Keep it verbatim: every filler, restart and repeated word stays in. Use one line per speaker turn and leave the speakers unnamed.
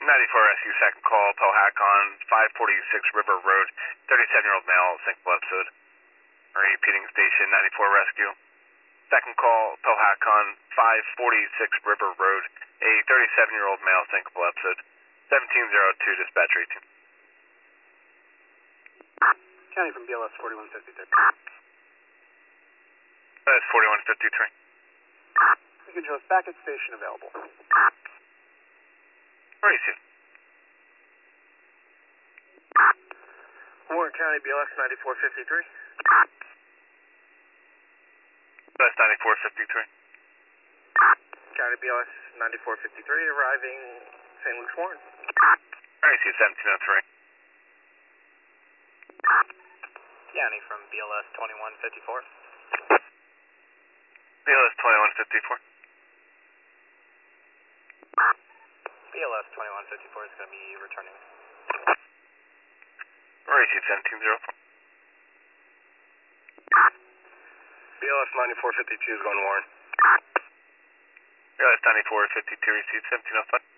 ninety-four Rescue, second call, Powhatan, five forty-six River Road, thirty-seven-year-old male, syncopal episode. Repeating station, ninety-four Rescue. Second call, Powhatan, five forty-six River Road, a thirty-seven-year-old male, syncopal episode. seventeen oh two, dispatcher eighteen.
County from B L S forty-one fifty-three.
That's forty-one fifty-three.
You can show us back at station available.
Where are you seeing?
Warren County B L S ninety-four fifty-three.
That's ninety-four fifty-three.
County B L S ninety-four fifty-three, arriving Saint Luke's Warren.
Where are you seeing seventeen oh three?
County from B L S twenty-one fifty-four.
B L S twenty-one fifty-four.
B L S twenty-one fifty-four is going to be returning.
Where are you seeing seventeen oh four?
B L S ninety-four fifty-two is going to Warren.
B L S ninety-four fifty-two, receive seventeen oh five.